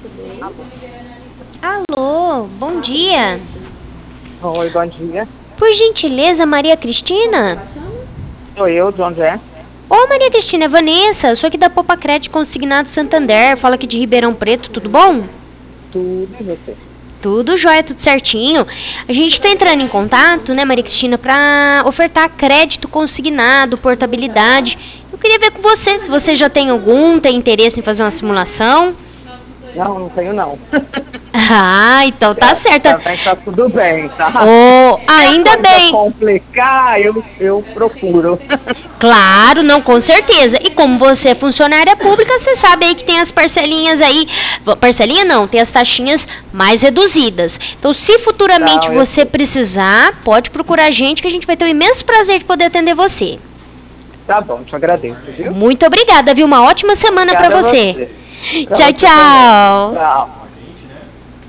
Alô, bom dia. Oi, bom dia. Por gentileza, Maria Cristina? Sou eu, de onde é? Ô, Maria Cristina, é Vanessa, sou aqui da Popa Crédito Consignado Santander, fala aqui de Ribeirão Preto, tudo bom? Tudo e você? Tudo jóia, tudo certinho. A gente tá entrando em contato, né, Maria Cristina, pra ofertar crédito consignado, portabilidade. Eu queria ver com você, se você já tem tem interesse em fazer uma simulação. Não, não tenho não. Ah, então tá certo. Também tá tudo bem, tá? Oh, ainda Se bem. complicar, eu procuro. Claro, não, com certeza. E como você é funcionária pública, você sabe aí que tem as parcelinhas aí. Parcelinha não, tem as taxinhas mais reduzidas. Então, se futuramente Não, você precisar, pode procurar a gente que a gente vai ter o imenso prazer de poder atender você. Tá bom, te agradeço, viu? Muito obrigada, viu? Uma ótima semana pra Obrigada a você. Pra Tchau, você tchau. também. Tchau.